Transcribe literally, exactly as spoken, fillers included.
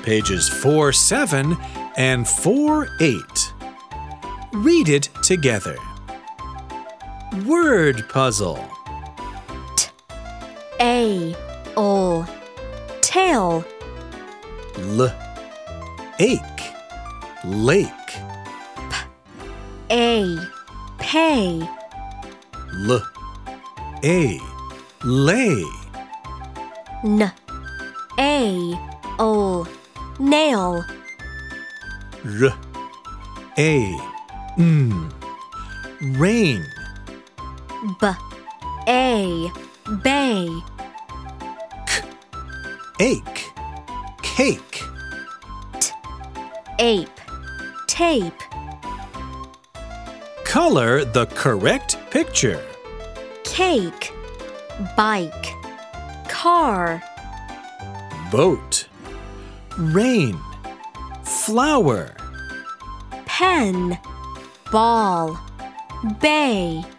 pages four seven and four eight. Read it together. Word puzzle. T A L tail. L ache lake. A pay. L a lay. N A O nail. R a mm rain. B A bay. Ache cake. T ape tape. Color the correct picture. Cake bike car. Boat rain flower. Pen ball bay.